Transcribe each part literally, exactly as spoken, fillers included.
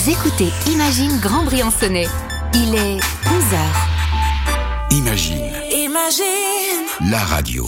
Vous écoutez Imagine Grand Briançonnais. Il est onze heures. Imagine. Imagine. La radio.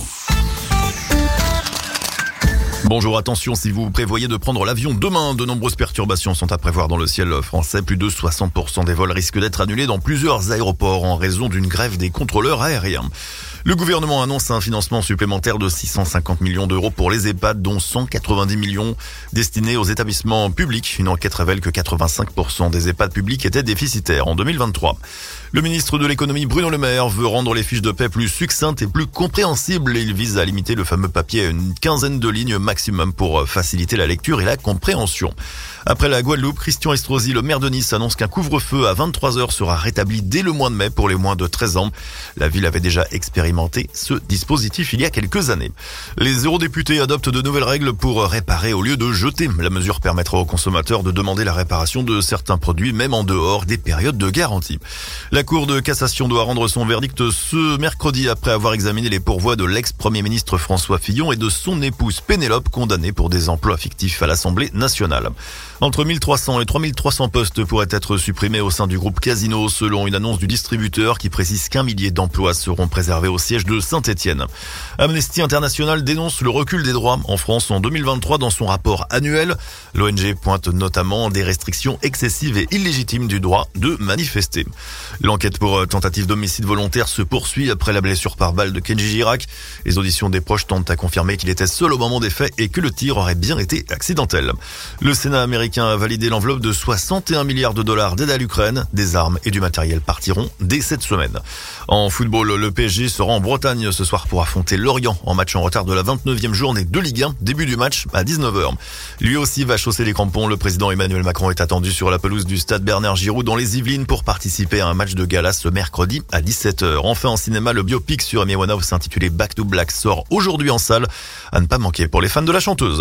Bonjour, attention, si vous prévoyez de prendre l'avion demain, de nombreuses perturbations sont à prévoir dans le ciel français. Plus de soixante pour cent des vols risquent d'être annulés dans plusieurs aéroports en raison d'une grève des contrôleurs aériens. Le gouvernement annonce un financement supplémentaire de six cent cinquante millions d'euros pour les EHPAD, dont cent quatre-vingt-dix millions destinés aux établissements publics. Une enquête révèle que quatre-vingt-cinq pour cent des EHPAD publics étaient déficitaires en deux mille vingt-trois. Le ministre de l'économie Bruno Le Maire veut rendre les fiches de paie plus succinctes et plus compréhensibles. Il vise à limiter le fameux papier à une quinzaine de lignes maximum pour faciliter la lecture et la compréhension. Après la Guadeloupe, Christian Estrosi, le maire de Nice, annonce qu'un couvre-feu à vingt-trois heures sera rétabli dès le mois de mai pour les moins de treize ans. La ville avait déjà expérimenté ce dispositif il y a quelques années. Les eurodéputés adoptent de nouvelles règles pour réparer au lieu de jeter. La mesure permettra aux consommateurs de demander la réparation de certains produits, même en dehors des périodes de garantie. La Cour de cassation doit rendre son verdict ce mercredi après avoir examiné les pourvois de l'ex-premier ministre François Fillon et de son épouse Pénélope, condamnés pour des emplois fictifs à l'Assemblée nationale. Entre mille trois cents et trois mille trois cents postes pourraient être supprimés au sein du groupe Casino, selon une annonce du distributeur qui précise qu'un millier d'emplois seront préservés au siège de Saint-Étienne. Amnesty International dénonce le recul des droits en France en deux mille vingt-trois dans son rapport annuel. L'O N G pointe notamment des restrictions excessives et illégitimes du droit de manifester. L'enquête pour tentative d'homicide volontaire se poursuit après la blessure par balle de Kenji Girac. Les auditions des proches tentent à confirmer qu'il était seul au moment des faits et que le tir aurait bien été accidentel. Le Sénat américain a validé l'enveloppe de soixante et un milliards de dollars d'aide à l'Ukraine. Des armes et du matériel partiront dès cette semaine. En football, le P S G sera en Bretagne ce soir pour affronter Lorient en match en retard de la vingt-neuvième journée de Ligue un. Début du match à dix-neuf heures. Lui aussi va chausser les crampons. Le président Emmanuel Macron est attendu sur la pelouse du stade Bernard Giroud dans les Yvelines pour participer à un match de gala ce mercredi à dix-sept heures. Enfin en cinéma, le biopic sur Amy Winehouse intitulé Back to Black sort aujourd'hui en salle. À ne pas manquer pour les fans de la chanteuse.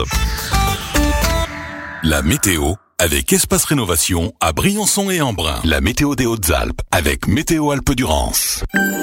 La météo avec Espace Rénovation à Briançon et Embrun. La météo des Hautes-Alpes avec Météo Alpes-Durance.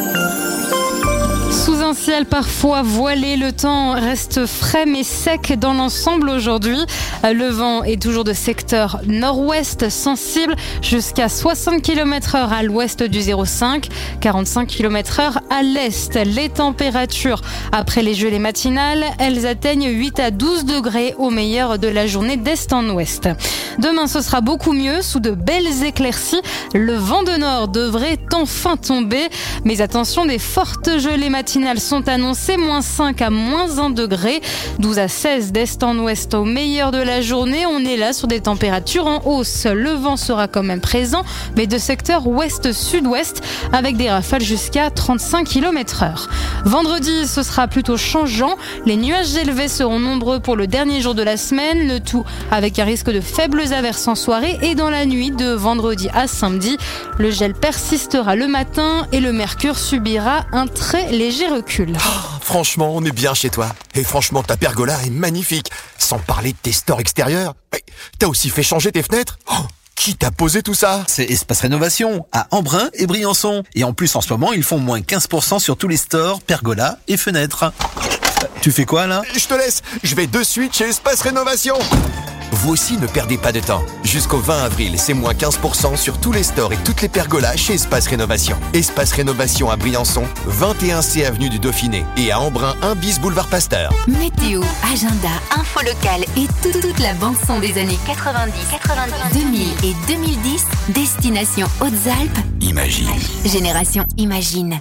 Sous un ciel parfois voilé, le temps reste frais mais sec dans l'ensemble aujourd'hui. Le vent est toujours de secteur nord-ouest, sensible jusqu'à soixante kilomètres heure à l'ouest du zéro cinq, quarante-cinq kilomètres heure à l'est. Les températures après les gelées matinales, elles atteignent huit à douze degrés au meilleur de la journée d'est en ouest. Demain, ce sera beaucoup mieux, sous de belles éclaircies. Le vent de nord devrait enfin tomber. Mais attention, des fortes gelées matinales sont annoncées, moins cinq à moins un degré, douze à seize d'est en ouest au meilleur de la journée. On est là sur des températures en hausse. Le vent sera quand même présent, mais de secteur ouest-sud-ouest, avec des rafales jusqu'à trente-cinq kilomètres heure. Vendredi, ce sera plutôt changeant. Les nuages élevés seront nombreux pour le dernier jour de la semaine, le tout avec un risque de faibles averses en soirée et dans la nuit de vendredi à samedi. Le gel persistera le matin et le mercure subira un très léger recul. Oh, franchement, on est bien chez toi. Et franchement, ta pergola est magnifique. Sans parler de tes stores extérieurs. T'as aussi fait changer tes fenêtres ? Oh, qui t'a posé tout ça ? C'est Espace Rénovation à Embrun et Briançon. Et en plus, en ce moment, ils font moins quinze pour cent sur tous les stores, pergolas et fenêtres. Tu fais quoi là ? Je te laisse. Je vais de suite chez Espace Rénovation. Vous aussi ne perdez pas de temps. Jusqu'au vingt avril, c'est moins quinze pour cent sur tous les stores et toutes les pergolas chez Espace Rénovation. Espace Rénovation à Briançon, vingt et un C avenue du Dauphiné et à Embrun, un bis boulevard Pasteur. Météo, agenda, info locale et tout, toute la bande-son des années quatre-vingt-dix, quatre-vingt-dix, deux mille et deux mille dix. Destination Hautes-Alpes. Imagine. Génération Imagine.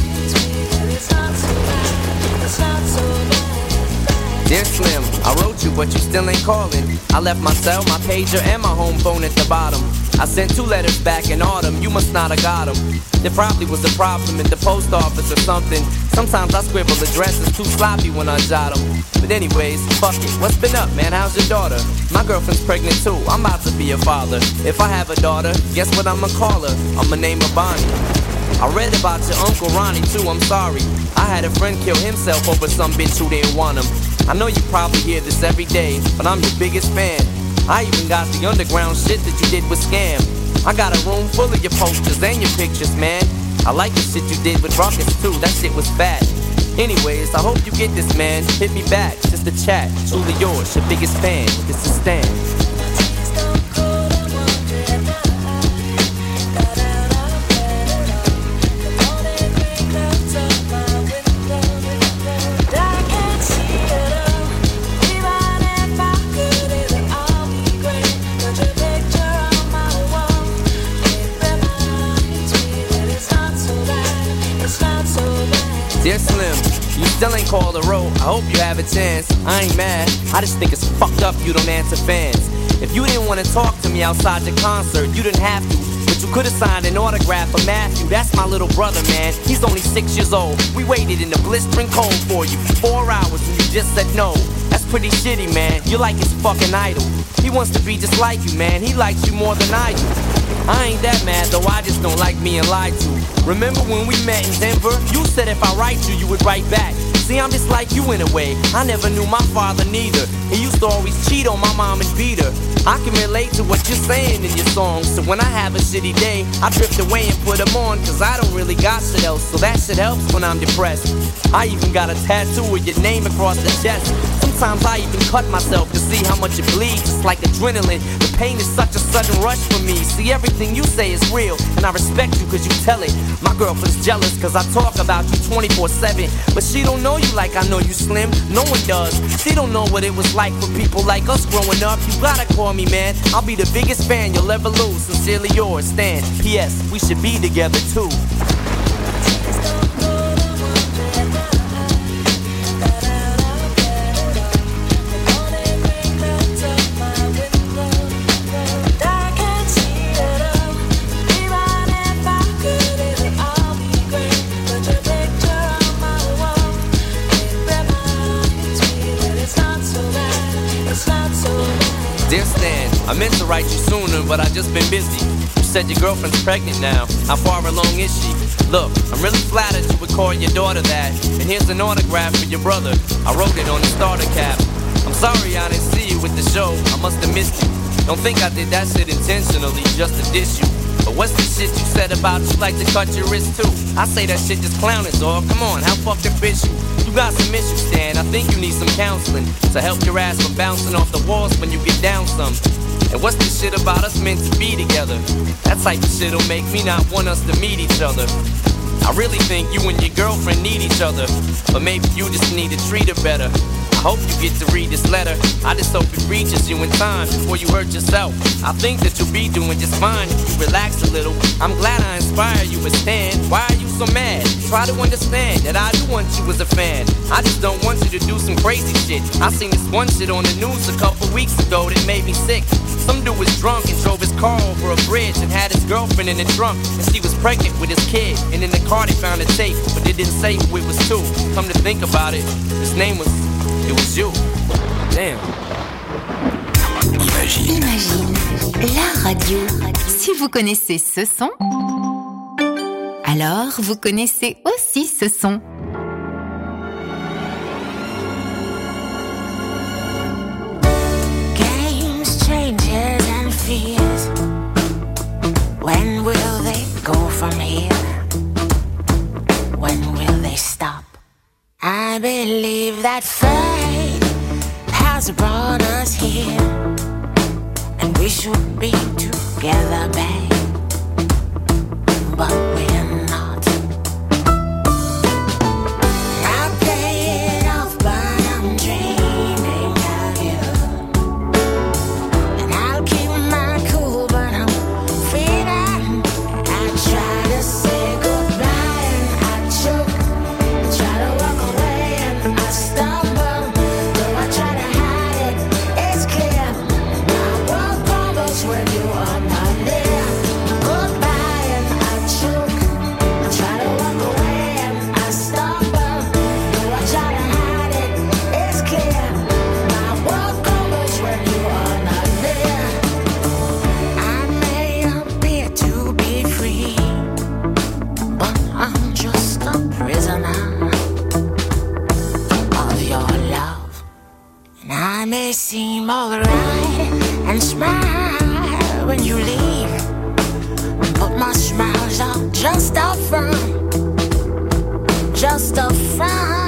Dear Slim, I wrote you but you still ain't calling. I left my cell, my pager, and my home phone at the bottom. I sent two letters back in autumn, you must not have got them. There probably was a problem in the post office or something. Sometimes I scribble addresses too sloppy when I jot them. But anyways, fuck it, what's been up, man? How's your daughter? My girlfriend's pregnant too, I'm about to be a father. If I have a daughter, guess what I'ma call her? I'ma name her Bonnie. I read about your Uncle Ronnie too, I'm sorry. I had a friend kill himself over some bitch who didn't want him. I know you probably hear this every day, but I'm your biggest fan. I even got the underground shit that you did with Scam. I got a room full of your posters and your pictures, man. I like the shit you did with Rockets too, that shit was fat. Anyways, I hope you get this, man. Hit me back, just a chat. Truly yours, your biggest fan. This is Stan. Dear Slim, you still ain't called a road. I hope you have a chance. I ain't mad. I just think it's fucked up you don't answer fans. If you didn't want to talk to me outside your concert, you didn't have to. But you could have signed an autograph for Matthew. That's my little brother, man. He's only six years old. We waited in the blistering cold for you for four hours and you just said no. That's pretty shitty, man. You're like his fucking idol. He wants to be just like you, man. He likes you more than I do. I ain't that mad, though I just don't like being lied to. Remember when we met in Denver? You said if I write you, you would write back. See, I'm just like you in a way. I never knew my father neither. He used to always cheat on my mom and beat her. I can relate to what you're saying in your songs. So when I have a shitty day, I drift away and put them on. Cause I don't really got shit else, so that shit helps when I'm depressed. I even got a tattoo with your name across the chest. Sometimes I even cut myself to see how much it bleeds. It's like adrenaline. The pain is such a sudden rush for me. See, everything you say is real, and I respect you cause you tell it. My girlfriend's jealous cause I talk about you twenty-four seven. But she don't know you like I know you, Slim. No one does. She don't know what it was like for people like us growing up. You gotta call me, man. I'll be the biggest fan you'll ever lose. Sincerely yours, Stan. P S. We should be together too. Dear Stan, I meant to write you sooner, but I've just been busy. You said your girlfriend's pregnant now. How far along is she? Look, I'm really flattered you would call your daughter that. And here's an autograph for your brother. I wrote it on the starter cap. I'm sorry I didn't see you with the show. I must have missed you. Don't think I did that shit intentionally just to diss you. But what's the shit you said about you like to cut your wrist too? I say that shit just clowning, dog. Come on, how fucked up is you? You got some issues, Stan. I think you need some counseling to help your ass from bouncing off the walls when you get down some. And what's this shit about us meant to be together? That type of shit'll make me not want us to meet each other. I really think you and your girlfriend need each other, but maybe you just need to treat her better. I hope you get to read this letter. I just hope it reaches you in time before you hurt yourself. I think that you'll be doing just fine if you relax a little. I'm glad I inspire you as Stan. Why are you so mad? Try to understand that I do want you as a fan. I just don't want you to do some crazy shit. I seen this one shit on the news a couple weeks ago that made me sick. Some dude was drunk and drove his car over a bridge and had his girlfriend in the trunk, and she was pregnant with his kid. And in the car they found a tape, but they didn't say who it was to. Come to think about it, his name was, it was you. Damn. Imagine. Imagine la radio. Si vous connaissez ce son, alors vous connaissez aussi ce son. Changes and fears. When will they go from here? When will they stop? I believe that fate has brought us here, and we should be together, babe, but we're not. and smile when you leave. But my smile's are just a front, just a front.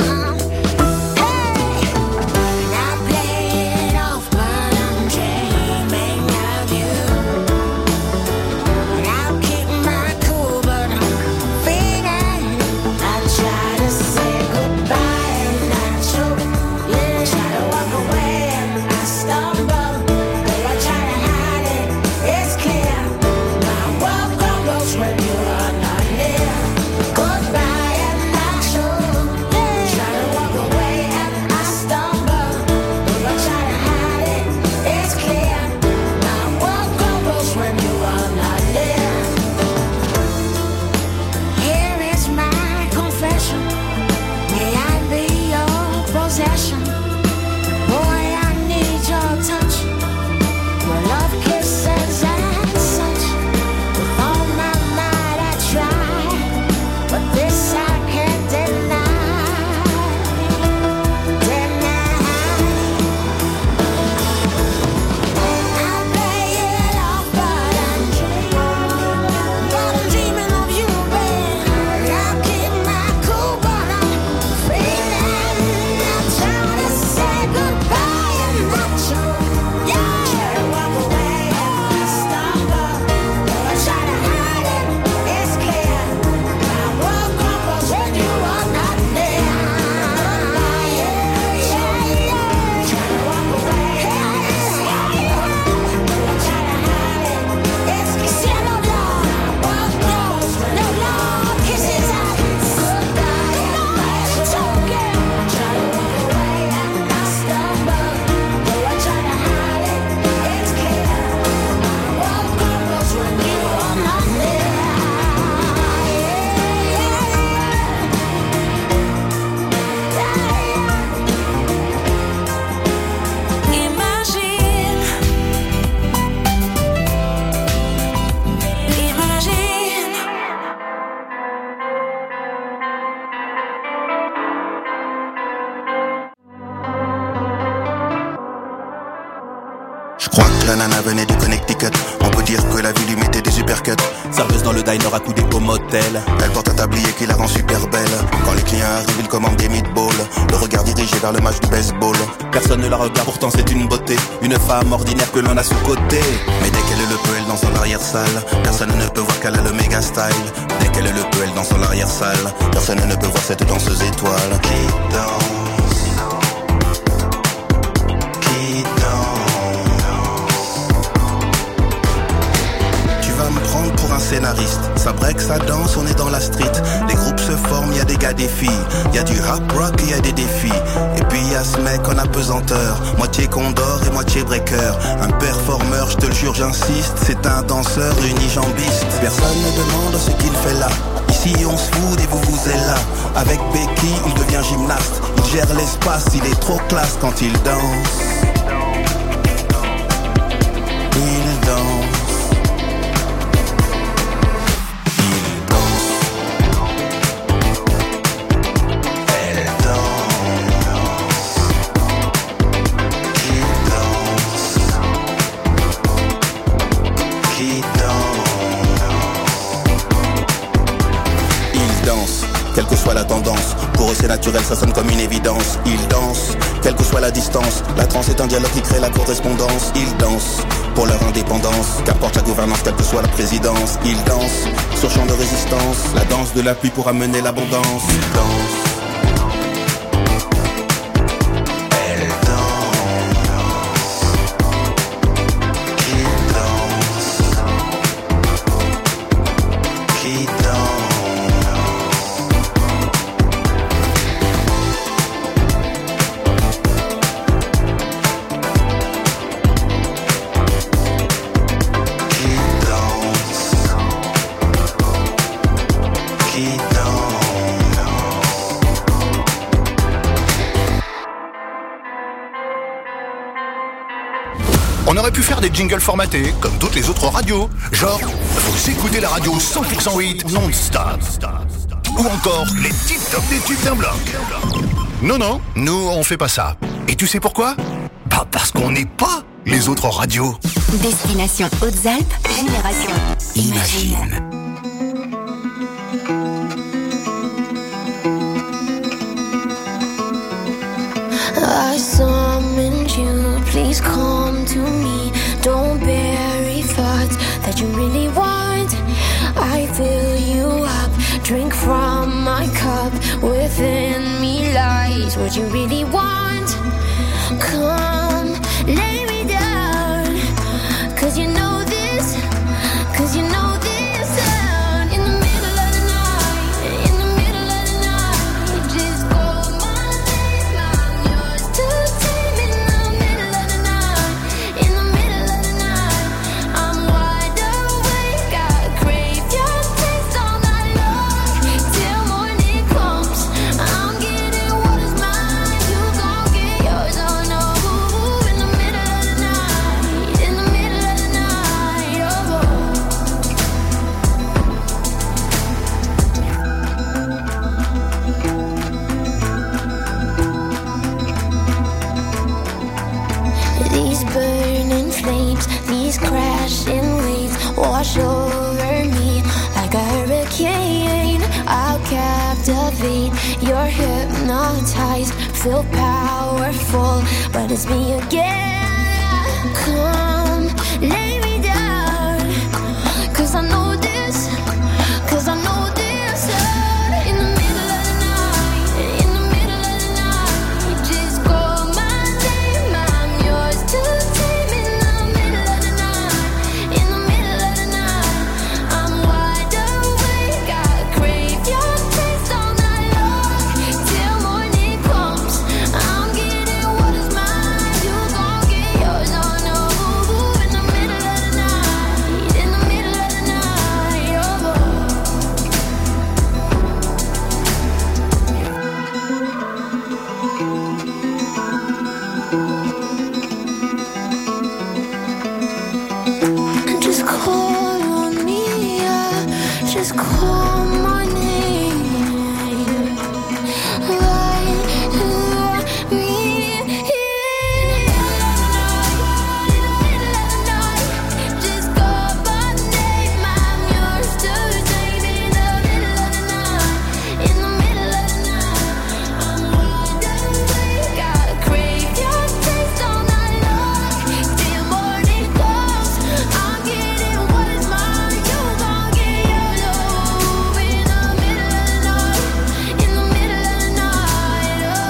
La nana venait du Connecticut. On peut dire que la vie lui mettait des uppercuts. Serveuse dans le diner accoudée au motel. Elle porte un tablier qui la rend super belle. Quand les clients arrivent, ils commandent des meatballs. Le regard dirigé vers le match du baseball. Personne ne la regarde, pourtant c'est une beauté. Une femme ordinaire que l'on a sous côté. Mais dès qu'elle le peut, elle danse dans l'arrière-salle. Personne ne peut voir qu'elle a le méga style. Dès qu'elle le peut, elle danse dans l'arrière-salle. Personne ne peut voir cette danseuse étoile qui danse. Scénariste, ça break, ça danse, on est dans la street. Les groupes se forment, y a des gars, des filles. Y a du rap rock, y a des défis. Et puis y a ce mec en apesanteur, moitié condor et moitié breaker. Un performeur, je te le jure, j'insiste. C'est un danseur unijambiste. Personne ne demande ce qu'il fait là. Ici on se fout et vous vous êtes là. Avec Becky, il devient gymnaste. Il gère l'espace, il est trop classe quand il danse. Il danse. Quelle que soit la tendance, pour eux c'est naturel, ça sonne comme une évidence. Ils dansent, quelle que soit la distance. La trance est un dialogue qui crée la correspondance. Ils dansent pour leur indépendance, qu'importe la gouvernance, quelle que soit la présidence. Ils dansent sur champ de résistance, la danse de la pluie pour amener l'abondance. Ils dansent. On aurait pu faire des jingles formatés, comme toutes les autres radios. Genre, vous écoutez la radio cent pour cent hit non-stop. Ou encore, les tip-top des tubes d'un bloc. Non, non, nous, on fait pas ça. Et tu sais pourquoi ? Bah, parce qu'on n'est pas les autres radios. Destination Hautes-Alpes, Génération Imagine. I summoned you, please come to me. Don't bury thoughts that you really want. I fill you up, drink from my cup. Within me lies what you really want. Come, lay me down, cause you know this, cause you know this. Sound in the middle of the night, in the middle of the night. Just call my name, I'm yours to tame. In the middle of the night, in the middle of the night. I'm wide awake, I crave your taste all night long. Till morning comes, I'm getting what is mine. You gon' get yours, oh no. In the middle of the night, in the middle of the night, oh. These burning flames, these crashing waves wash over me like a hurricane. I'll captivate, you're hypnotized, feel powerful, but it's me again. Come, lay me down, cause I know this, cause I know this. Sound in the middle of the night, in the middle of the night. Just call my name, I'm yours to tame. In the middle of the night, in the middle of the night. I'm wide awake, I crave your taste all night long. Till morning comes, I'm getting what is mine. You gon' get yours, oh no. In the middle of the night, in the middle of the night, oh. Just call on me, yeah. Just call my name. Light me in the middle of the night. Just call my name, I'm yours to tame. In the middle of the night, in the middle of the night. I'm wide awake, I crave your taste all night long. Till morning comes, I'm getting what is mine. You gon' get yours, oh. In the middle of the night, in the middle of the night, oh.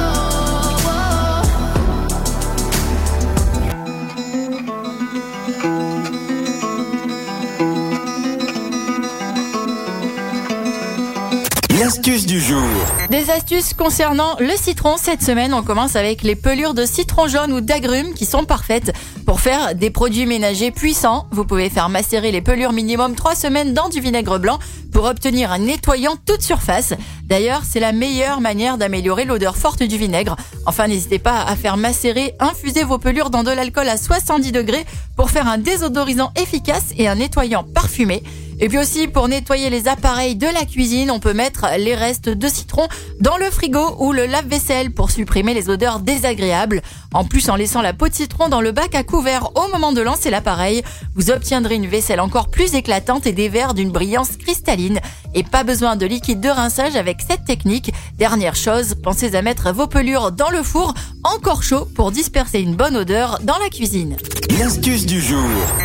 L'astuce du jour. Des astuces concernant le citron. Cette semaine, on commence avec les pelures de citron jaune ou d'agrumes qui sont parfaites pour faire des produits ménagers puissants. Vous pouvez faire macérer les pelures minimum trois semaines dans du vinaigre blanc pour obtenir un nettoyant toute surface. D'ailleurs, c'est la meilleure manière d'améliorer l'odeur forte du vinaigre. Enfin, n'hésitez pas à faire macérer, infuser vos pelures dans de l'alcool à soixante-dix degrés pour faire un désodorisant efficace et un nettoyant parfumé. Et puis aussi, pour nettoyer les appareils de la cuisine, on peut mettre les restes de citron dans le frigo ou le lave-vaisselle pour supprimer les odeurs désagréables. En plus, en laissant la peau de citron dans le bac à couvert au moment de lancer l'appareil, vous obtiendrez une vaisselle encore plus éclatante et des verres d'une brillance cristalline. Et pas besoin de liquide de rinçage avec cette technique. Dernière chose, pensez à mettre vos pelures dans le four encore chaud pour disperser une bonne odeur dans la cuisine. L'astuce du jour.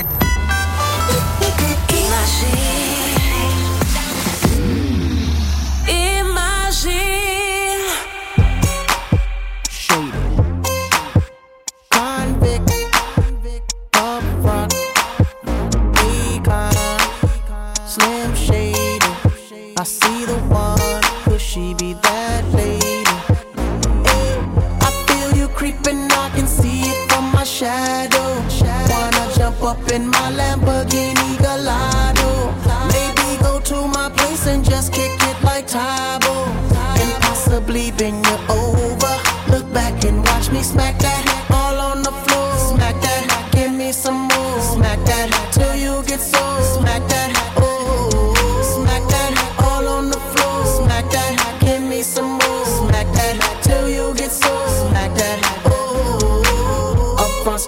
Imagine. Convict, up front, decline, Slim Shady. I see the one, could she be that lady? Hey, I feel you creeping, I can see it from my shadow. Wanna jump up in my Lamborghini Gallardo? Maybe go to my place and just kick it like Tybo, and possibly bend you over. Look back and watch me smack that all on the floor. Smack that, give me some more. Smack that till you get so. Smack that, oh. Smack that all on the floor. Smack that, give me some more. Smack that till you get so. Smack that, oh. Up front style, ready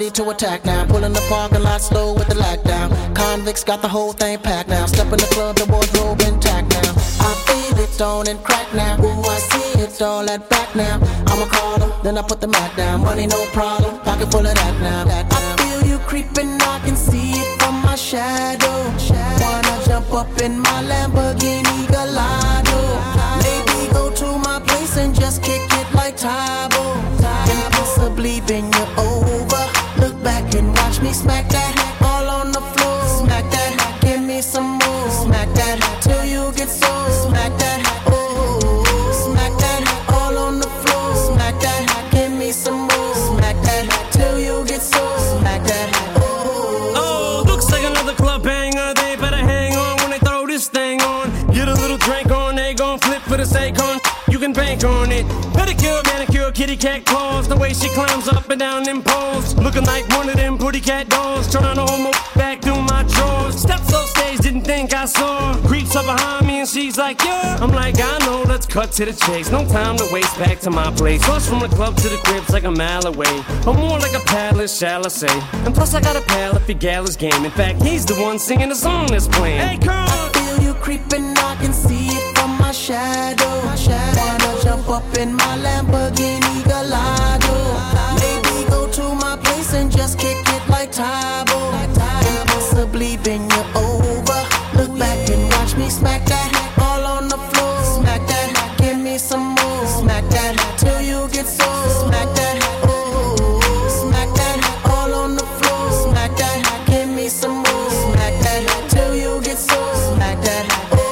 ready to attack now. Pulling the parking lot slow with the lockdown. Convicts got the whole thing packed now. Step in the club, the wardrobe intact now. I feel it on and crack now. Ooh, I see it all at back now. I'ma call them, then I put the mat down. Money no problem, pocket full of that now. That now. I feel you creeping, I can see it from my shadow. Wanna jump up in my Lamborghini Gallardo. Maybe go to my place and just kick it like Tybo. Impossibly bend you over. Look back and watch me smack that all on the floor. Smack that, give me some more. Smack that till you get so. Smack that, oh. Smack that all on the floor. Smack that, give me some more. Smack that till you get so. Smack that, oh. Oh, looks like another club banger. They better hang on when they throw this thing on. Get a little drink on, they gon' flip for the sake on. You can bank on it. Pedicure, manicure, kitty cat claws. The way she climbs up and down them poles. Looking like one of them pretty cat dolls. Trying to almost back through my drawers. Steps off stage, didn't think I saw. Creeps up behind me and she's like, yeah. I'm like, I know, let's cut to the chase. No time to waste, back to my place. Plus from the club to the crib's like a mile away. Or more like a palace, shall I say. And plus I got a pal if your gal is game. In fact, he's the one singing the song that's playing. Hey, girl! I feel you creeping, I can see it from my shadow. My shadow. Wanna jump up in my Lamborghini Gallardo. Maybe go to my place and just kick it like Tybo. Impossibly bend you over. Look back and watch me smack that all on the floor. Smack that, give me some more. Smack that till you get so. Smack that, oh. Smack that all on the floor. Smack that, give me some more. Smack that till you get so. Smack that,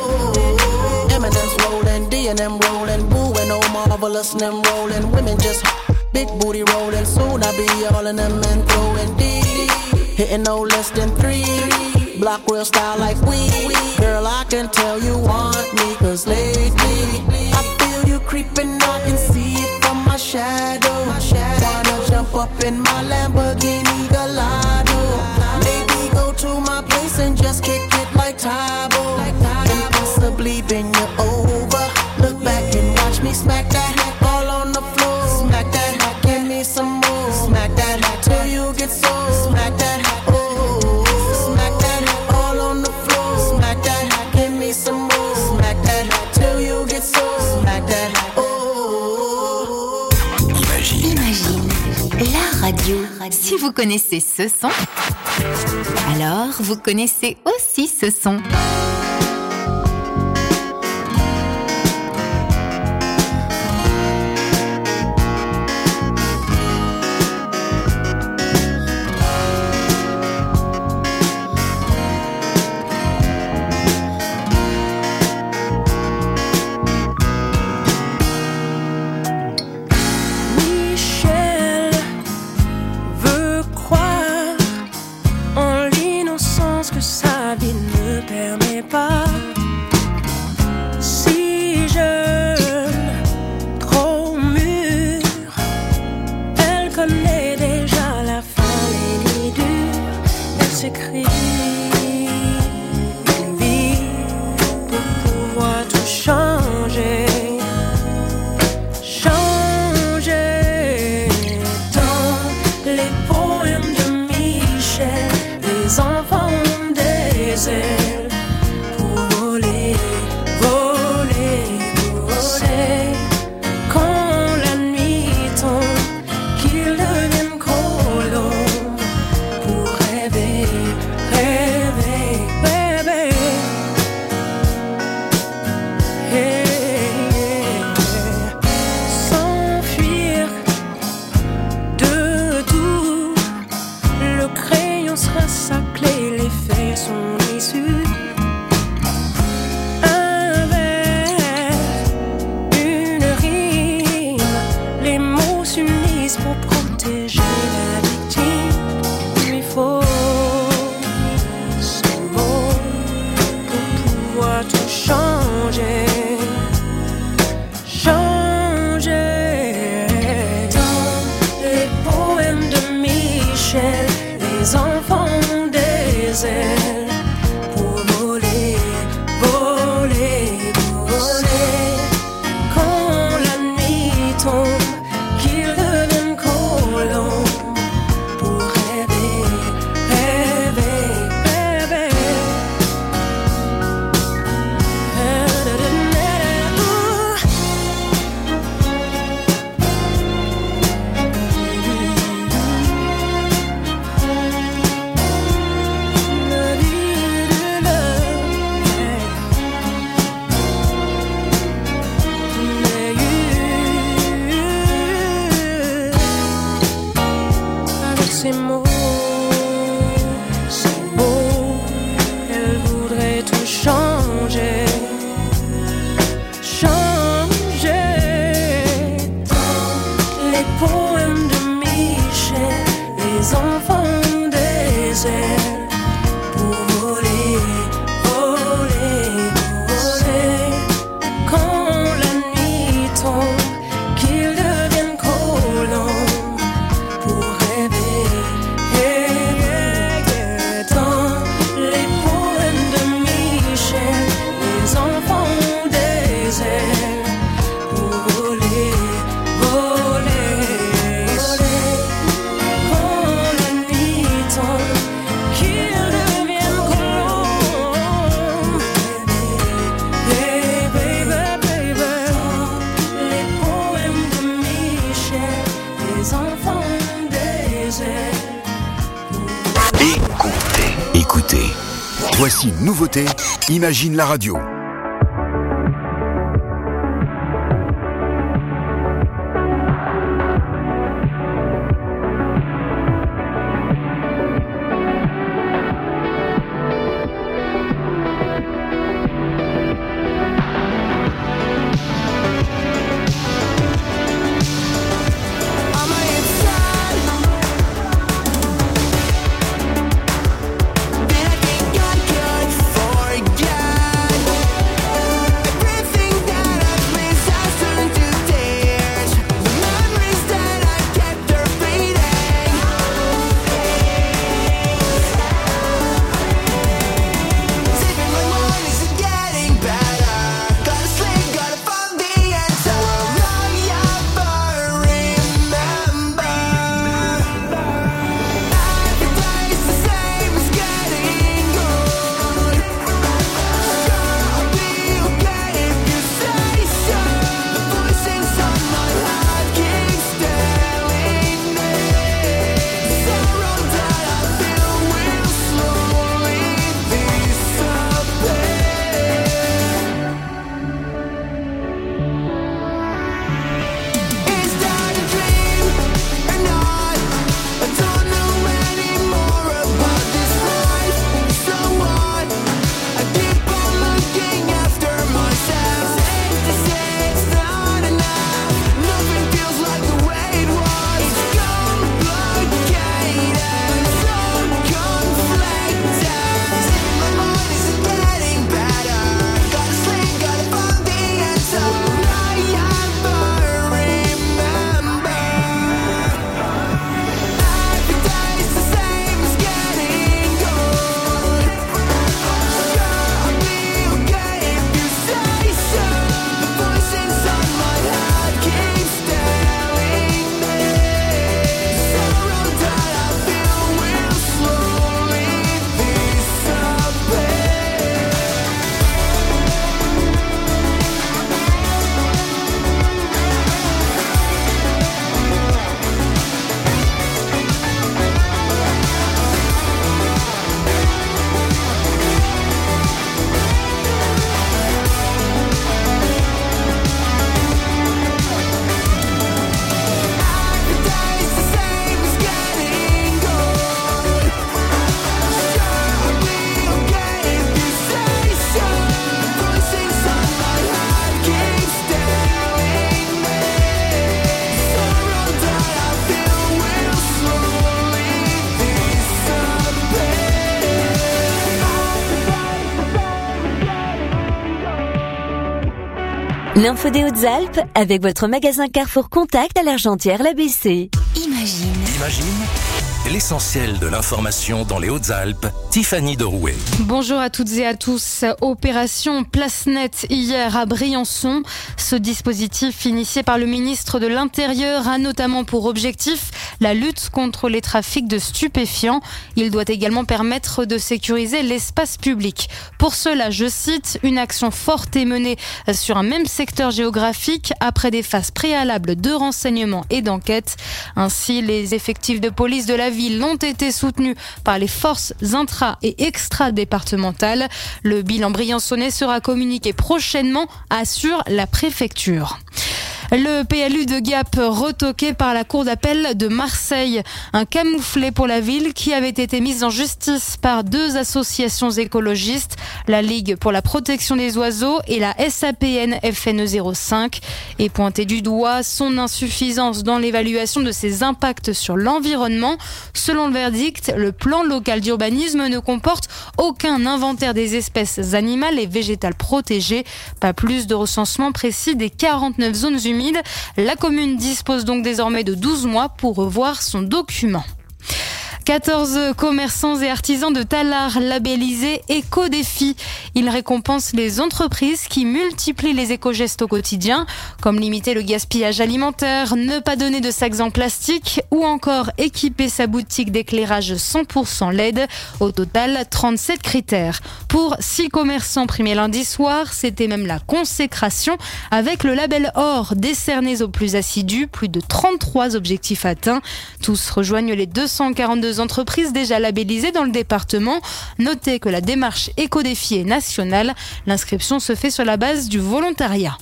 oh. Eminem's rolling, D and M rolling, Boo and oh marvelous them rolling. Women just big booty rolling. Soon I be all in them and throwing D. Hitting no less than three. Block real style like we. Girl, I can tell you want me, cause lately I feel you creeping, I can see it from my shadow. Wanna jump up in my Lamborghini Gallardo. Maybe go to my place and just kick it like Tybo. Impossibly bend you over. Look back and watch me smack that all on the floor. Smack that, give me some more. Smack that till you get so. Smack that, oh. Smack that all on the floor. Smack that, give me some more. Smack that till you get so. Smack that, oh. Imagine. Imagine la radio. Si vous connaissez ce son, alors vous connaissez aussi ce son. Sera sa clé, les faits sont issus des ailes pour voler, voler, voler. Quand la nuit tombe, qu'il devienne collant pour rêver, rêver. Dans les poèmes de Michel, les enfants ont des ailes pour voler, voler, voler. Quand la nuit tombe, qu'il devienne collant, baby, baby, baby. Les poèmes de Michel, les enfants ont des ailes. Écoutez, écoutez. Voici une nouveauté, Imagine la radio. L'info des Hautes-Alpes avec votre magasin Carrefour Contact à l'Argentière-l'A B C. Imagine. Imagine l'essentiel de l'information dans les Hautes-Alpes. Tiffany Derouet. Bonjour à toutes et à tous. Opération Place Nette hier à Briançon. Ce dispositif initié par le ministre de l'Intérieur a notamment pour objectif la lutte contre les trafics de stupéfiants. Il doit également permettre de sécuriser l'espace public. Pour cela, je cite, une action forte est menée sur un même secteur géographique après des phases préalables de renseignement et d'enquête. Ainsi, les effectifs de police de la ville ont été soutenus par les forces intra- et extra-départementales. Le bilan briançonnais sera communiqué prochainement, assure la préfecture. Le P L U de Gap retoqué par la cour d'appel de Marseille. Un camouflet pour la ville qui avait été mise en justice par deux associations écologistes, la Ligue pour la protection des oiseaux et la S A P N F N E zéro cinq. Et pointé du doigt son insuffisance dans l'évaluation de ses impacts sur l'environnement. Selon le verdict, le plan local d'urbanisme ne comporte aucun inventaire des espèces animales et végétales protégées. Pas plus de recensement précis des quarante-neuf zones humides. La commune dispose donc désormais de douze mois pour revoir son document. quatorze commerçants et artisans de Tallard labellisés Éco-Défi. Ils récompensent les entreprises qui multiplient les éco-gestes au quotidien, comme limiter le gaspillage alimentaire, ne pas donner de sacs en plastique ou encore équiper sa boutique d'éclairage cent pour cent L E D. Au total, trente-sept critères. Pour six commerçants primés lundi soir, c'était même la consécration avec le label or décerné aux plus assidus, plus de trente-trois objectifs atteints. Tous rejoignent les deux cent quarante-deux entreprises déjà labellisées dans le département. Notez que la démarche Éco-Défi est nationale. L'inscription se fait sur la base du volontariat.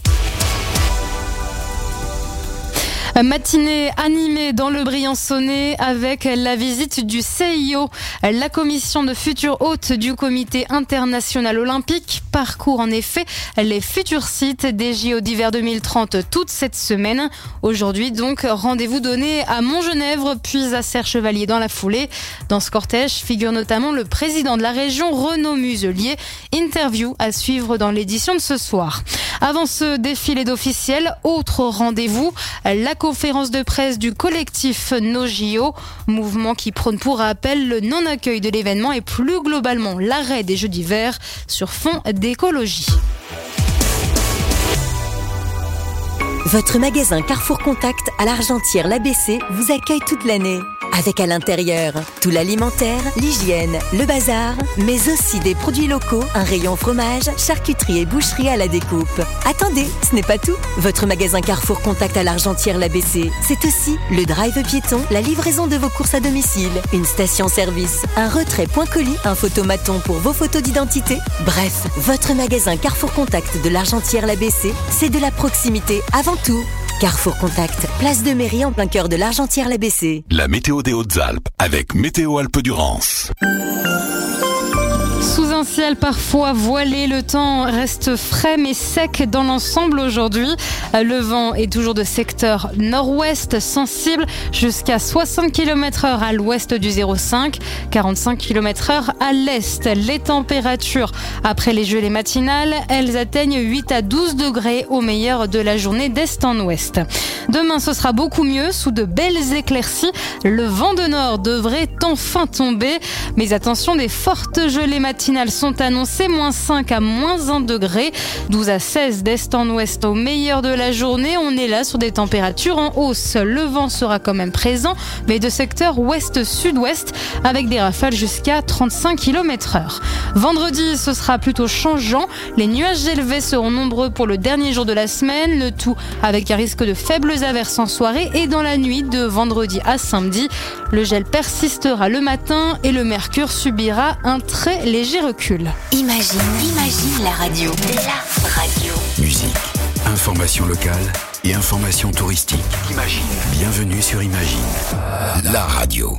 Matinée animée dans le Briançonnais avec la visite du C I O. La commission de futurs hôtes du comité international olympique parcourt en effet les futurs sites des J O d'hiver deux mille trente toute cette semaine. Aujourd'hui donc, rendez-vous donné à Montgenèvre puis à Serre-Chevalier dans la foulée. Dans ce cortège figure notamment le président de la région Renaud Muselier. Interview à suivre dans l'édition de ce soir. Avant ce défilé d'officiels, autre rendez-vous, la conférence de presse du collectif Nos J O, mouvement qui prône pour rappel le non-accueil de l'événement et plus globalement l'arrêt des Jeux d'hiver sur fond d'écologie. Votre magasin Carrefour Contact à l'Argentière l'A B C vous accueille toute l'année. Avec à l'intérieur tout l'alimentaire, l'hygiène, le bazar, mais aussi des produits locaux, un rayon fromage, charcuterie et boucherie à la découpe. Attendez, ce n'est pas tout. Votre magasin Carrefour Contact à l'Argentière l'A B C, c'est aussi le drive piéton, la livraison de vos courses à domicile, une station-service, un retrait point colis, un photomaton pour vos photos d'identité. Bref, votre magasin Carrefour Contact de l'Argentière l'A B C, c'est de la proximité avant tout. Carrefour Contact, place de mairie en plein cœur de l'Argentière l'A B C. La météo des Hautes-Alpes avec Météo Alpes-Durance. Sous un ciel parfois voilé, le temps reste frais mais sec dans l'ensemble aujourd'hui. Le vent est toujours de secteur nord-ouest, sensible jusqu'à soixante kilomètres heure à l'ouest du zéro cinq, quarante-cinq kilomètres heure à l'est. Les températures après les gelées matinales, elles atteignent huit à douze degrés au meilleur de la journée d'est en ouest. Demain, ce sera beaucoup mieux sous de belles éclaircies. Le vent de nord devrait enfin tomber, mais attention, des fortes gelées matinales sont annoncées, moins cinq à moins un degré, douze à seize d'est en ouest au meilleur de la journée. On est là sur des températures en hausse. Le vent sera quand même présent, mais de secteur ouest-sud-ouest avec des rafales jusqu'à trente-cinq kilomètres heure. Vendredi, ce sera plutôt changeant. Les nuages élevés seront nombreux pour le dernier jour de la semaine, le tout avec un risque de faibles averses en soirée et dans la nuit de vendredi à samedi. Le gel persistera le matin et le mercure subira un très léger recul. Imagine, imagine la radio. La radio. Musique, information locale et information touristique. Imagine. Bienvenue sur Imagine, la radio.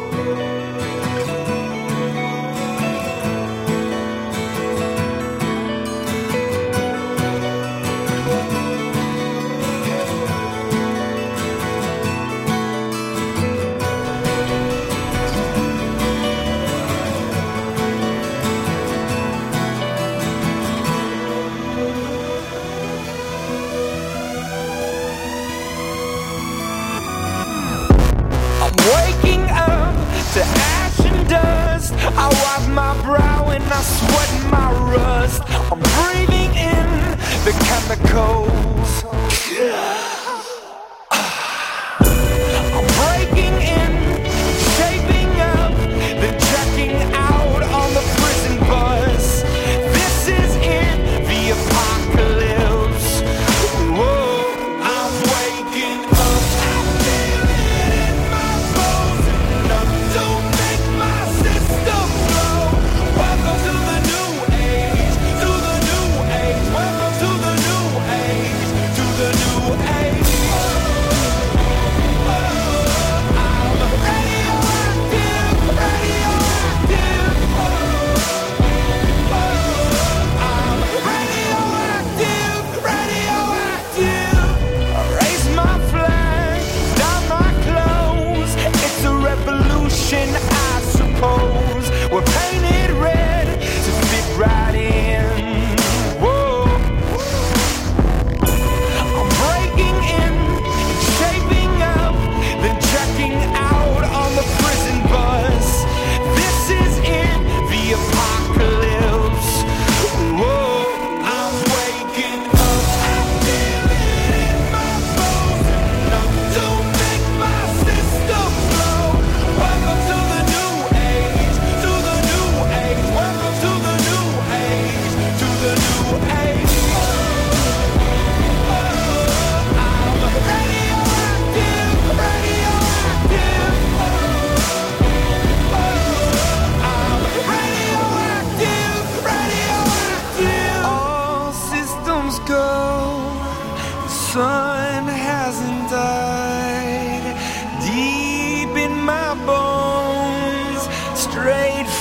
Waking up to ash and dust, I wipe my brow and I sweat my rust. I'm breathing in the chemicals. I'm breaking in, shaping up, then checking out on the prison bus. This is it, the apocalypse. Whoa, I'm waking up. Welcome to the new age, to the new age, welcome to the new age.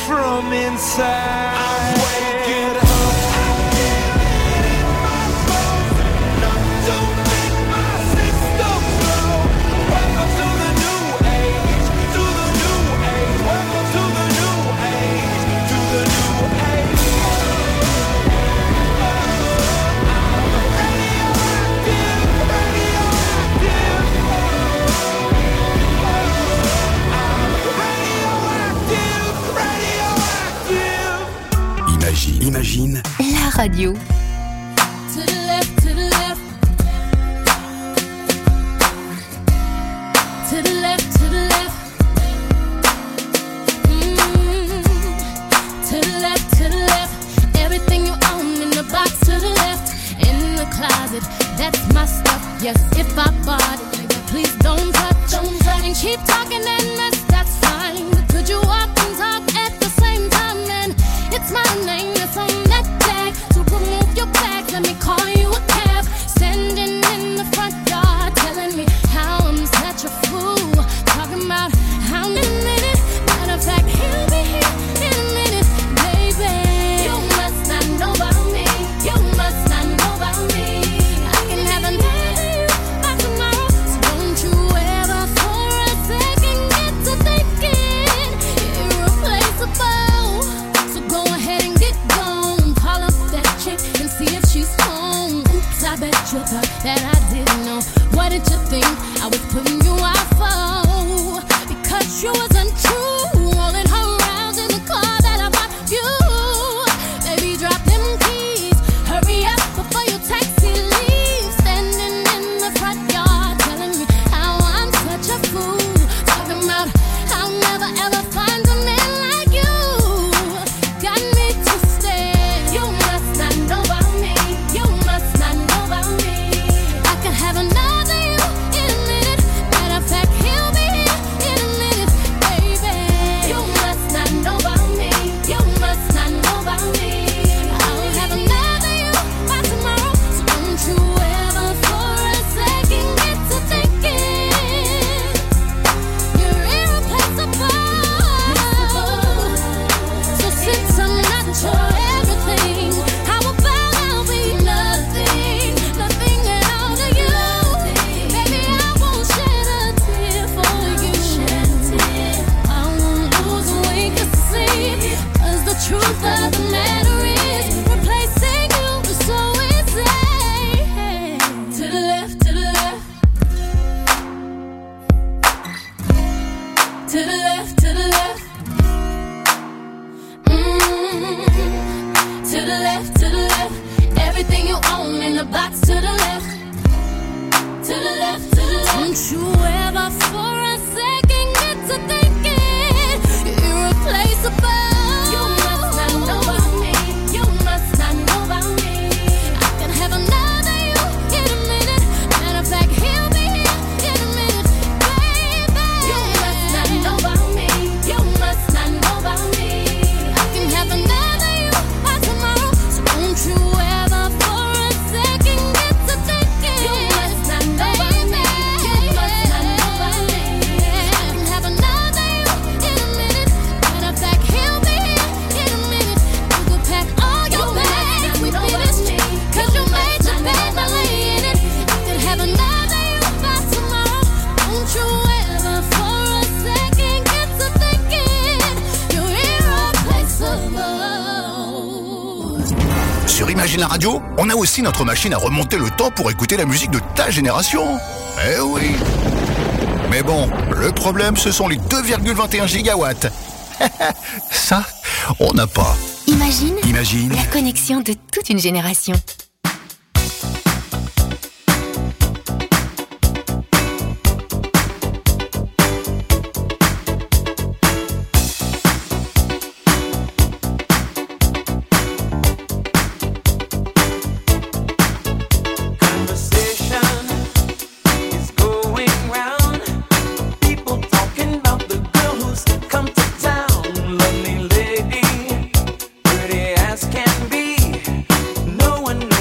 from inside. I'm waking up. Imagine la radio. To the left, to the left. To the left, to the left. Mm. To the left, to the left. Everything you own in the box to the left. In the closet, that's my stuff. Yes, if I bought it, nigga, please don't touch. Don't touch. And keep talking and mess, that's fine. But could you walk and talk at the same time? Then it's my name that's on that tag. So remove your back, let me call you a cab. Standing in the front yard, telling me how I'm such a fool. Talking about how in a minute. Matter of fact, he'll be here in a minute, baby. You must not know about me. You must not know about me. I can have another you by tomorrow. So don't you ever for a second get to thinking you're irreplaceable. So go ahead and get gone. Call up that chick and see if she's home. Oops, I bet you thought that I didn't know. What did you think I was putting you out for? Because you wasn't true. Rolling her around in the car that I bought you. Baby, drop them keys. Hurry up before your taxi leaves. Standing in the front yard telling me how I'm such a fool. Talking about I'll never ever find a man like you. Got me twisted. You must not know about me. You must not know about me. I could have another you in a minute. Matter of fact, he'll be here in a minute, baby. You must not know about me. You must not know about me. I'll have another you by tomorrow. So don't you ever for a second get to thinking you're irreplaceable. So since I'm not your everything, how about I'll be nothing, nothing at all to you? Baby, I won't shed a tear for you. I won't lose a wink of sleep. 'Cause the truth of the matter is, replacing you is so easy. To the left, to the left. To the left, to the left. Mm. To the left, to the left. Everything you own in the box to the left. To the left, to the left. Don't you ever for a second get to thinking you're irreplaceable. You must not know about me. You must not know about me. I can have another you in a minute. Matter of fact, he'll be here in a minute, baby. You must not know about me. You must not know about me. I can have another you by tomorrow. So don't you ever for a second get to thinking you must not know about me. You must not know about me. I can have another you in a minute. Matter of fact, he'll be here in a minute. You could pack all your bags, we finished. 'Cause you made your bed by laying it. I could have another you by tomorrow. Don't you ever for a second get to thinking you're irreplaceable. Sur Imagine la radio, on a aussi notre machine à remonter le temps pour écouter la musique de ta génération. Eh oui. Mais bon, le problème, ce sont les deux virgule vingt et un gigawatts. Ça, on n'a pas. Imagine, Imagine la connexion de toute une génération. Conversation is going round. People talking about the girl who's come to town. Lovely lady, pretty as can be. No one knows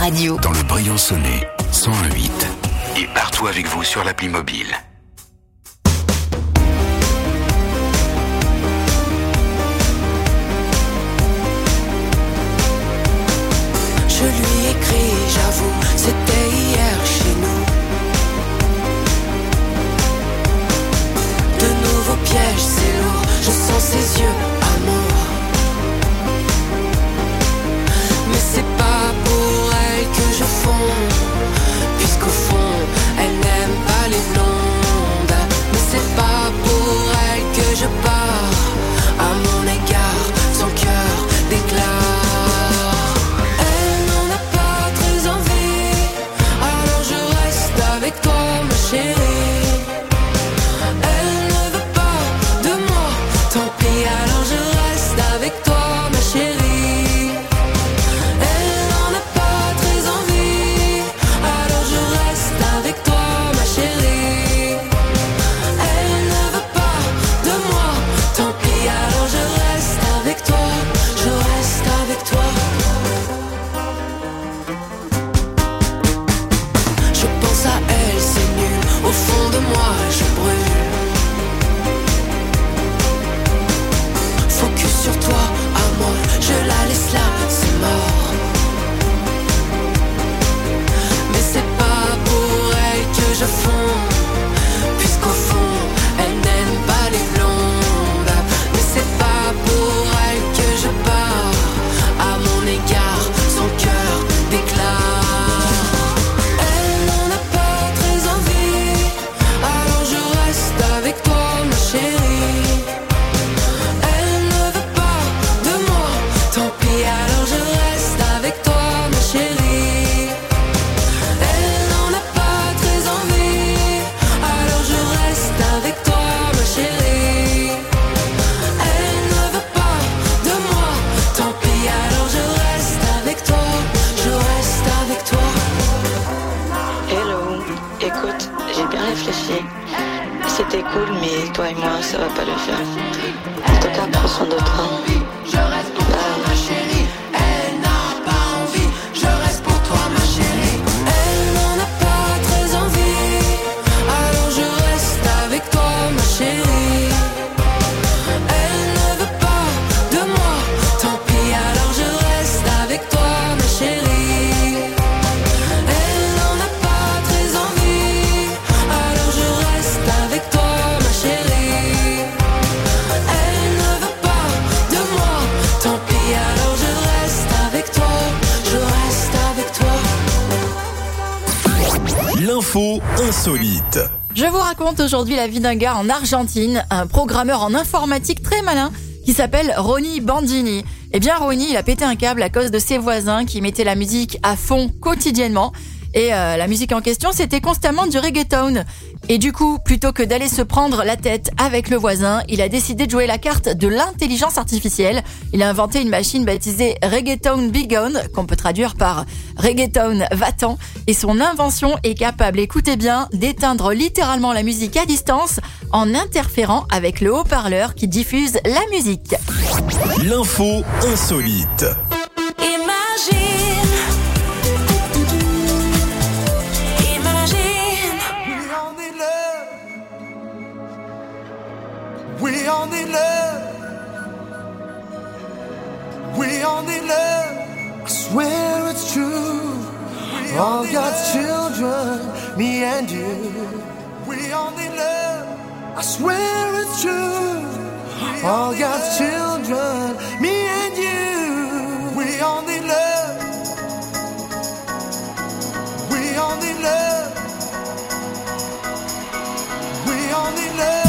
radio. Dans le Briançonnais, cent un virgule huit. Et partout avec vous sur l'appli mobile. Je lui écris, j'avoue, c'était hier chez nous. De nouveaux pièges, c'est lourd, je sens ses yeux, amour. Mais c'est pas pour elle que je fonds, puisqu'au fond, elle n'aime pas les blondes. Mais c'est pas pour elle que je pars, à mon égard, son cœur déclare. Avec toi ma chérie, elle ne veut pas de moi, tant pis alors je reste avec toi ma chérie. Elle n'en a pas très envie, alors je reste avec toi ma chérie. Elle ne veut pas de moi, tant pis alors je reste avec toi, je reste avec toi. Au fond de moi, je brûle. Focus sur toi, à moi, je la laisse là, c'est mort. Mais c'est pas pour elle que je fonds, puisqu'au fond, elle n'aime pas les blondes. Mais c'est pas pour elle que je pars, à mon égard, son cœur déclare. Avec toi ma chérie, elle ne veut pas de moi, tant pis alors je reste avec toi ma chérie. Elle n'en a pas très envie, alors je reste avec toi ma chérie. Elle ne veut pas de moi, tant pis alors je reste avec toi, je reste avec toi. Hello, écoute, j'ai bien réfléchi. C'était cool, mais toi et moi, ça va pas le faire. En tout cas, prends soin de toi. Je reste pour toi, ma chérie. Elle n'a pas envie. Je reste pour toi, ma chérie. Elle n'en a pas très envie. Alors je reste avec toi, ma chérie. Elle ne veut pas de moi. Tant pis, alors je reste avec toi, ma chérie. Elle n'en a pas très envie. Alors je reste avec toi. L'info insolite. Je vous raconte aujourd'hui la vie d'un gars en Argentine, un programmeur en informatique très malin qui s'appelle Ronnie Bandini. Eh bien Ronnie, il a pété un câble à cause de ses voisins qui mettaient la musique à fond quotidiennement. Et euh, la musique en question, c'était constamment du reggaeton. Et du coup, plutôt que d'aller se prendre la tête avec le voisin, il a décidé de jouer la carte de l'intelligence artificielle. Il a inventé une machine baptisée Reggaeton Bigon, qu'on peut traduire par Reggaeton Va-t'en. Et son invention est capable, écoutez bien, d'éteindre littéralement la musique à distance en interférant avec le haut-parleur qui diffuse la musique. L'info insolite. Imagine. We all need love. We all need love. I swear it's true. We all God's children, me and you. We all need love. I swear it's true. All God's children, me and you. We all need love. We all need love. We all need love.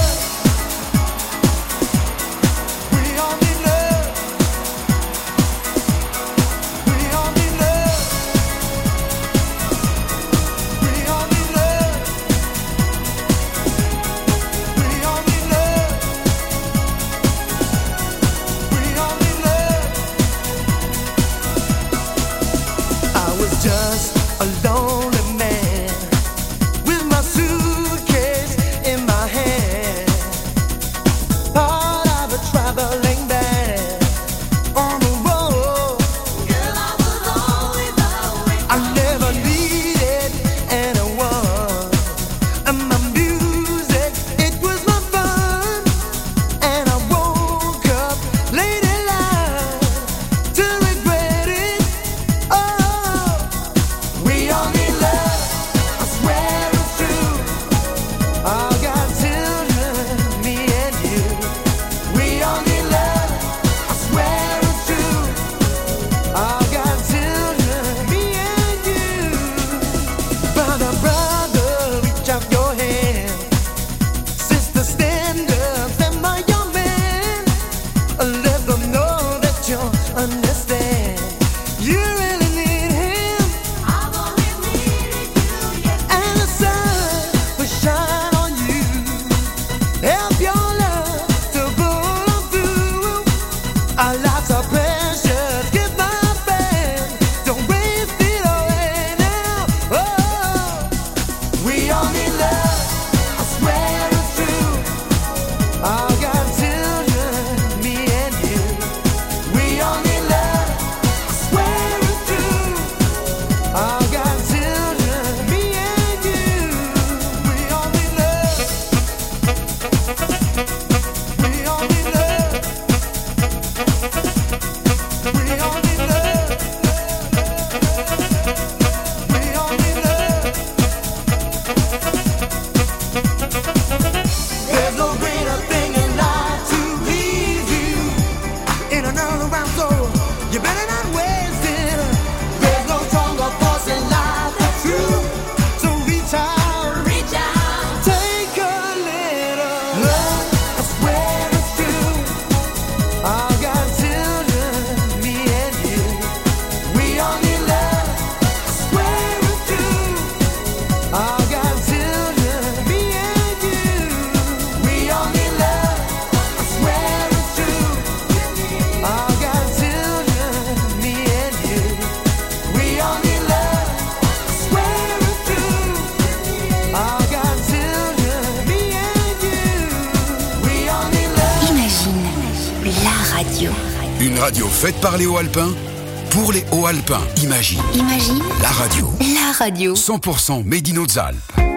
Une radio faite par les Hauts-Alpins, pour les Hauts-Alpins. Imagine. Imagine. La radio. La radio. cent pour cent made in Hautes-Alpes.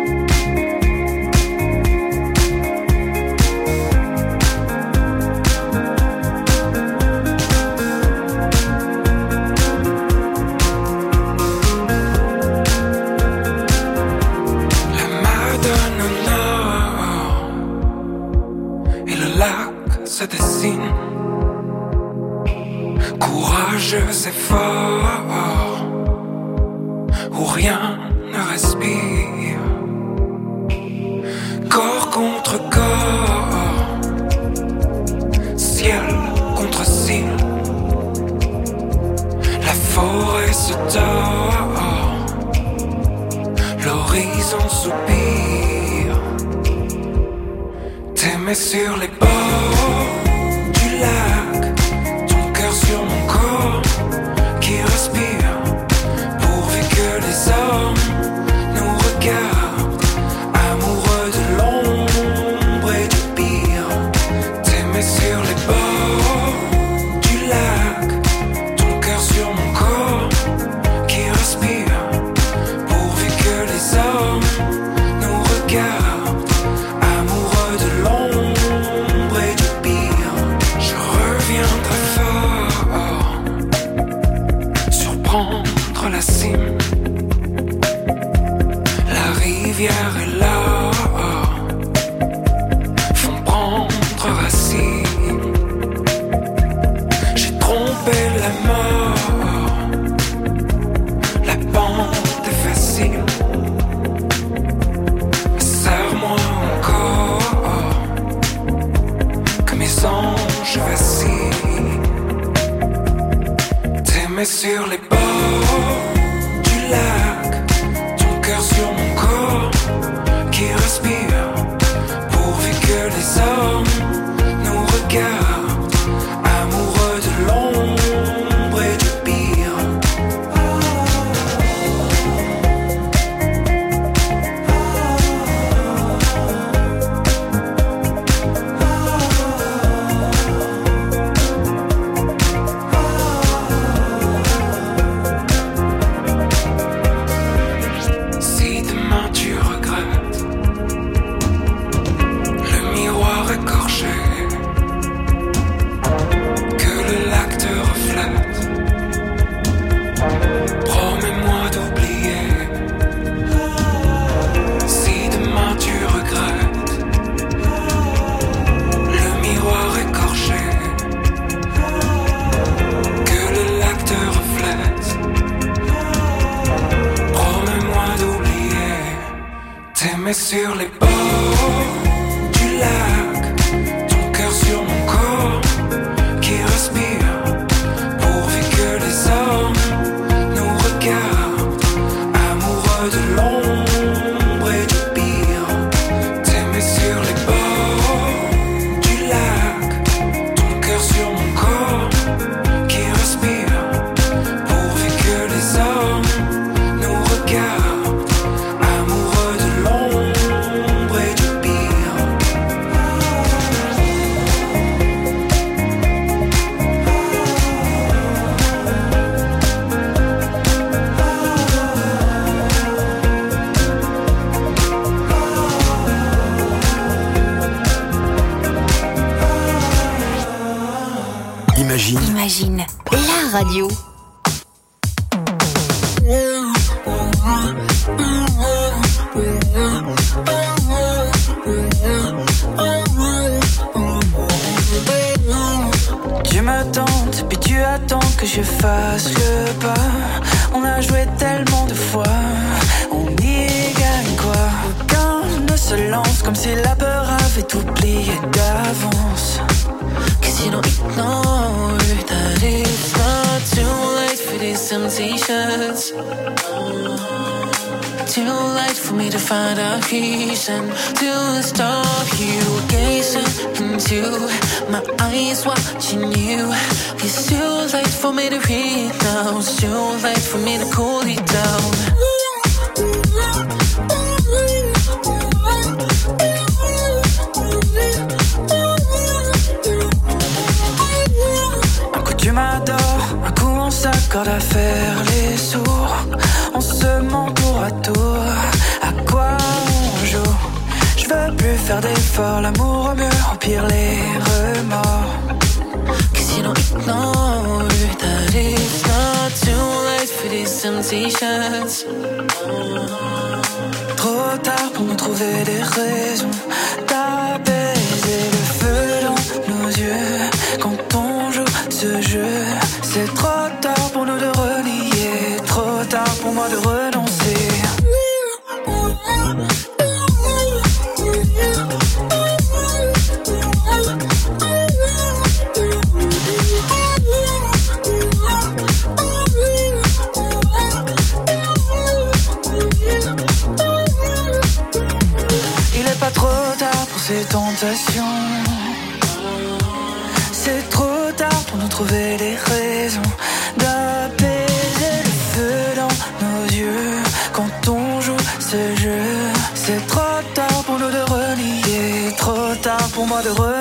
Se dessine, courageux et fort, où rien ne respire, corps contre corps, ciel contre ciel, la forêt se tord, l'horizon soupire, t'aimer sur les bords du lac, ton cœur sur mon corps qui respire, pourvu que les hommes nous regardent, amoureux de l'ombre et du pire. T'aimer sur les bords du lac, ton cœur sur mon corps qui respire, pourvu que les hommes nous regardent, amoureux de l'ombre et du pire. Je reviendrai fort, surprendre la cime, la rivière est là, font prendre racine. J'ai trompé la mort, la pente est facile, serre-moi encore, que mes anges vacillent. T'aimer sur les bords du lac, ton cœur sur mon corps qui respire, pourvu que les hommes nous regardent, amoureux de l'ombre et du pire. Si demain tu regrettes le miroir écorché, que le lac te reflète, promets-moi d'oublier. Si demain tu regrettes le miroir écorché, que le lac te reflète, promets-moi d'oublier. T'aimer sur les bords du lac, ton cœur sur mon corps qui respire, pourvu que les hommes nous regardent, amoureux de l'ombre et du pire. T'aimer sur les bords du lac, ton cœur sur mon corps qui respire, pourvu que les hommes nous regardent, amoureux de l'ombre et du pire. Imagine. Imagine. La radio. Tu me tentes, puis tu attends que je fasse le pas. On a joué tellement de fois, on y gagne quoi? Aucun ne se lance comme si la peur avait oublié d'avance. Cause you don't ignore that it's not too late for these temptations. Too late for me to find a reason to stop you. Gazing into my eyes, watching you. It's too late for me to read now. It's too late for me to cool it down. fort, l'amour au mieux, au pire les remords. Que sinon ignore that it's not too late for these temptations. Trop tard pour nous trouver des raisons d'apaiser le feu dans nos yeux. Quand on joue ce jeu, c'est trop tard pour nous de relier. Trop tard pour moi de renoncer. Ces tentations, c'est trop tard pour nous trouver des raisons d'apaiser le feu dans nos yeux. Quand on joue ce jeu, c'est trop tard pour nous de relier. Trop tard pour moi de relier.